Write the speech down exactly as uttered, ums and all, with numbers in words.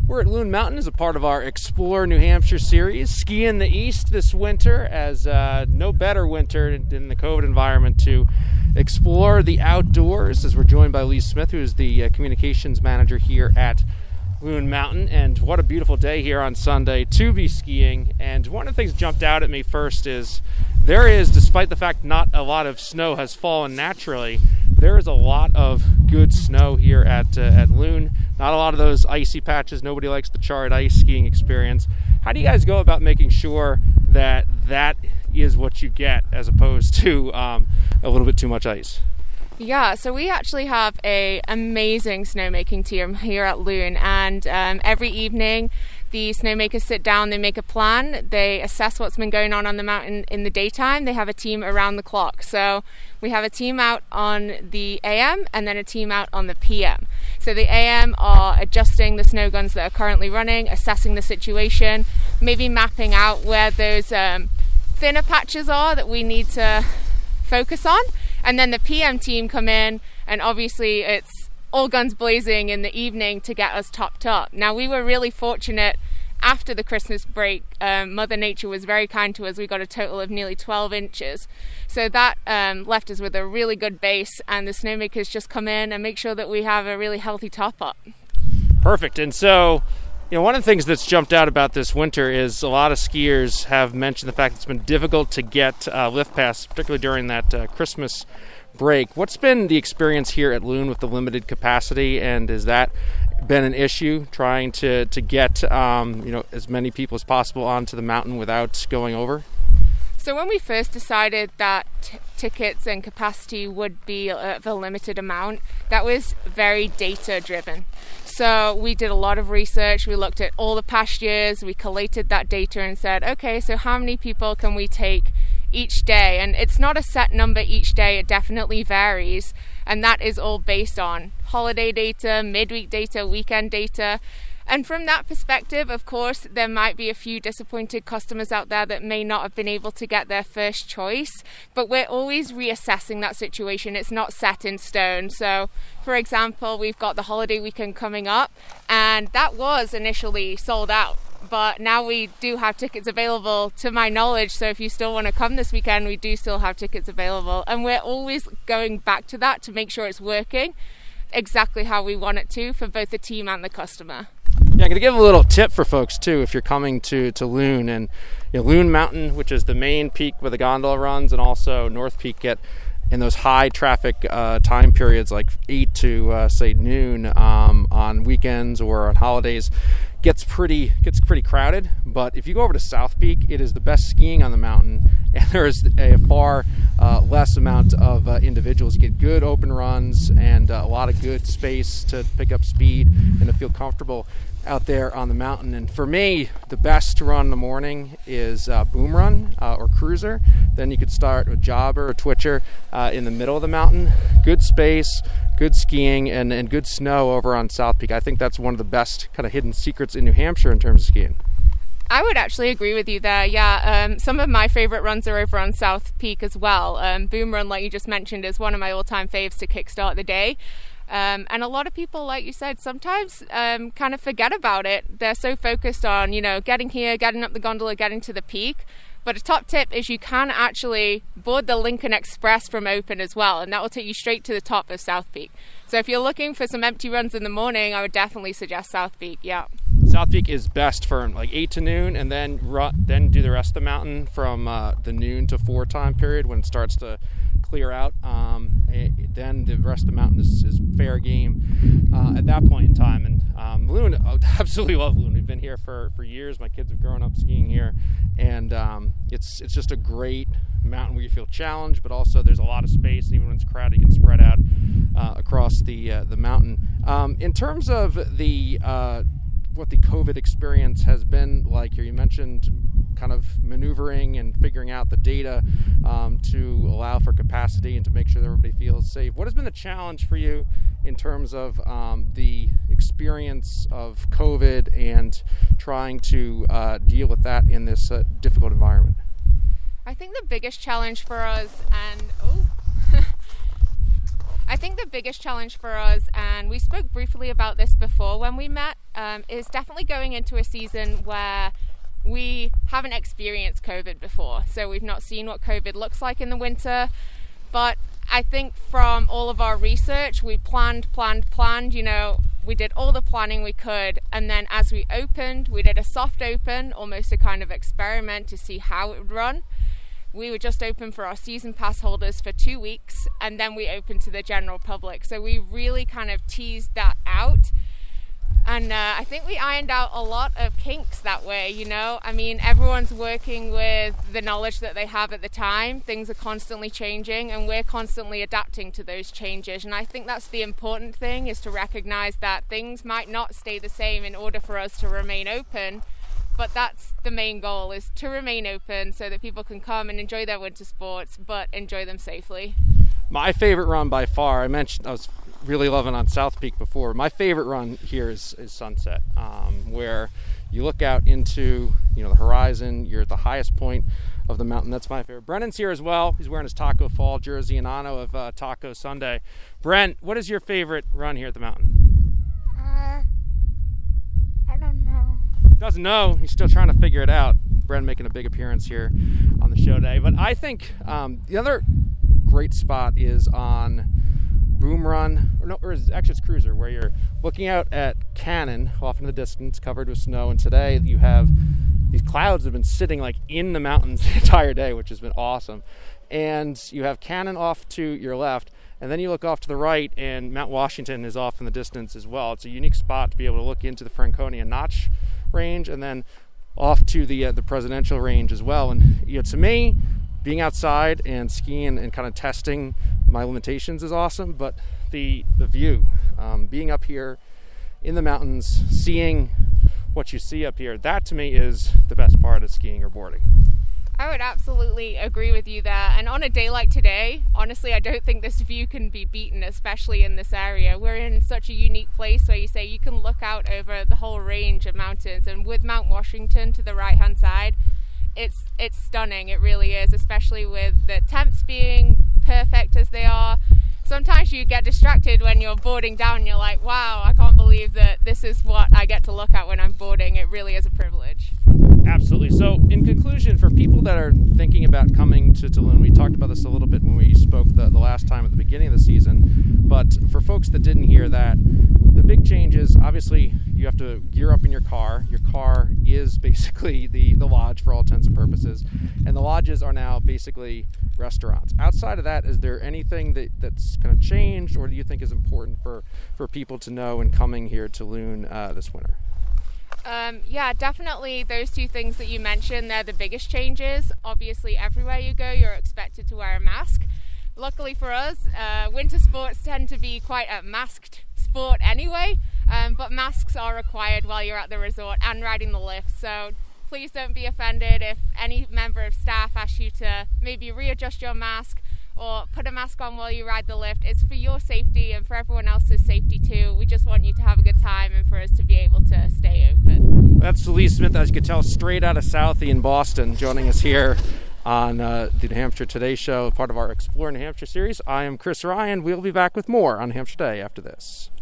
We're at Loon Mountain as a part of our Explore New Hampshire series. Ski in the East this winter, as uh, no better winter in the COVID environment to explore the outdoors, as we're joined by Lee Smith, who is the uh, communications manager here at Loon Mountain. And what a beautiful day here on Sunday to be skiing. And one of the things that jumped out at me first is there is, despite the fact not a lot of snow has fallen naturally, there is a lot of good snow here at uh, at Loon. Not a lot of those icy patches. Nobody likes the charred ice skiing experience. How do you guys go about making sure that that is what you get as opposed to um, a little bit too much ice? Yeah, so we actually have a amazing snowmaking team here at Loon, and um, every evening the snowmakers sit down, they make a plan, they assess what's been going on on the mountain in the daytime. They have a team around the clock. So we have a team out on the A M and then a team out on the P M. So the A M are adjusting the snow guns that are currently running, assessing the situation, maybe mapping out where those um, thinner patches are that we need to focus on. And then the P M team come in, and obviously it's all guns blazing in the evening to get us topped up. Now, we were really fortunate after the Christmas break. um, Mother Nature was very kind to us. We got a total of nearly twelve inches. So that um, left us with a really good base, and the snowmakers just come in and make sure that we have a really healthy top up. Perfect. And so, you know, one of the things that's jumped out about this winter is a lot of skiers have mentioned the fact that it's been difficult to get uh, lift pass, particularly during that uh, Christmas break. What's been the experience here at Loon with the limited capacity, and has that been an issue trying to to get um, you know as many people as possible onto the mountain without going over? So when we first decided that t- tickets and capacity would be of a limited amount, that was very data driven. So we did a lot of research, we looked at all the past years, we collated that data and said, okay, so how many people can we take each day? And it's not a set number each day, it definitely varies. And that is all based on holiday data, midweek data, weekend data. And from that perspective, of course, there might be a few disappointed customers out there that may not have been able to get their first choice, but we're always reassessing that situation. It's not set in stone. So, for example, we've got the holiday weekend coming up, and that was initially sold out. But now we do have tickets available, to my knowledge. So if you still want to come this weekend, we do still have tickets available. And we're always going back to that to make sure it's working exactly how we want it to for both the team and the customer. Yeah, I'm going to give a little tip for folks too if you're coming to, to Loon. And you know, Loon Mountain, which is the main peak where the gondola runs, and also North Peak, get in those high traffic uh, time periods like eight to uh, say noon um, on weekends or on holidays, gets pretty gets pretty crowded. But if you go over to South Peak, it is the best skiing on the mountain, and there is a far uh, less amount of uh, individuals. You get good open runs and uh, a lot of good space to pick up speed and to feel comfortable out there on the mountain. And for me, the best to run in the morning is uh, boom run uh, or cruiser. Then you could start with jobber or twitcher uh, in the middle of the mountain. Good space, good skiing, and, and good snow over on South Peak. I think that's one of the best kind of hidden secrets in New Hampshire in terms of skiing. I would actually agree with you there. Yeah, um, some of my favorite runs are over on South Peak as well. Um, boom run, like you just mentioned, is one of my all-time faves to kickstart the day. Um, and a lot of people, like you said, sometimes um, kind of forget about it. They're so focused on, you know, getting here, getting up the gondola, getting to the peak. But a top tip is you can actually board the Lincoln Express from Open as well, and that will take you straight to the top of South Peak. So if you're looking for some empty runs in the morning, I would definitely suggest South Peak, yeah. South Peak is best for like eight to noon, and then run, then do the rest of the mountain from uh, the noon to four time period when it starts to clear out. Um, it, then the rest of the mountain is, is fair game uh, at that point in time. And um, Loon, I absolutely love Loon. We've been here for, for years. My kids have grown up skiing here, and um, it's it's just a great mountain where you feel challenged, but also there's a lot of space. And even when it's crowded, you can spread out uh, across the uh, the mountain. Um, in terms of the uh, what the COVID experience has been like here, you mentioned kind of maneuvering and figuring out the data um, to allow for capacity and to make sure that everybody feels safe. What has been the challenge for you in terms of um, the experience of COVID and trying to uh, deal with that in this uh, difficult environment? I think the biggest challenge for us, and oh, I think the biggest challenge for us, and we spoke briefly about this before when we met, um, is definitely going into a season where we haven't experienced COVID before. So we've not seen what COVID looks like in the winter. But I think from all of our research, we planned, planned, planned, you know, we did all the planning we could. And then as we opened, we did a soft open, almost a kind of experiment to see how it would run. We were just open for our season pass holders for two weeks, and then we opened to the general public. So we really kind of teased that out. And uh, I think we ironed out a lot of kinks that way, you know. I mean, everyone's working with the knowledge that they have at the time. Things are constantly changing, and we're constantly adapting to those changes. And I think that's the important thing, is to recognize that things might not stay the same in order for us to remain open. But that's the main goal, is to remain open so that people can come and enjoy their winter sports, but enjoy them safely. My favorite run by far, I mentioned I was really loving on South Peak before. My favorite run here is, is Sunset, um, where you look out into, you know, the horizon. You're at the highest point of the mountain. That's my favorite. Brennan's here as well. He's wearing his Taco Fall jersey in honor of uh, Taco Sunday. Brent, what is your favorite run here at the mountain? Uh, I don't know. Doesn't know. He's still trying to figure it out. Brent making a big appearance here on the show today. But I think um, the other great spot is on Boom Run, or no, or is, actually it's Cruiser, where you're looking out at Cannon off in the distance, covered with snow. And today you have these clouds that have been sitting like in the mountains the entire day, which has been awesome. And you have Cannon off to your left, and then you look off to the right, and Mount Washington is off in the distance as well. It's a unique spot to be able to look into the Franconia Notch range, and then off to the uh, the Presidential range as well. And you know, to me, being outside and skiing and kind of testing my limitations is awesome, but the the view, um, being up here in the mountains, seeing what you see up here, that to me is the best part of skiing or boarding. I would absolutely agree with you there. And on a day like today, honestly, I don't think this view can be beaten, especially in this area. We're in such a unique place where you say you can look out over the whole range of mountains, and with Mount Washington to the right-hand side, it's it's stunning. It really is, especially with the temps being perfect as they are. Sometimes you get distracted when you're boarding down. You're like, wow, I can't believe that this is what I get to look at when I'm boarding. It really is a privilege. Absolutely. So in conclusion, for people that are thinking about coming to Tulum, we talked about this a little bit when we spoke the, the last time at the beginning of the season, but for folks that didn't hear that, the big change is obviously you have to gear up in your car. Your car is basically the, the lodge for all intents and purposes, and the lodges are now basically restaurants. Outside of that, is there anything that, that's kind of changed, or do you think is important for, for people to know in coming here to Loon uh, this winter? Um, yeah, definitely those two things that you mentioned, they're the biggest changes. Obviously, everywhere you go, you're expected to wear a mask. Luckily for us, uh, winter sports tend to be quite a masked sport anyway, um, but masks are required while you're at the resort and riding the lift. So please don't be offended if any member of staff asks you to maybe readjust your mask or put a mask on while you ride the lift. It's for your safety and for everyone else's safety too. We just want you to have a good time and for us to be able to stay open. That's Lee Smith, as you can tell, straight out of Southie in Boston, joining us here on uh, the New Hampshire Today Show, part of our Explore New Hampshire series. I am Chris Ryan. We'll be back with more on Hampshire Today after this.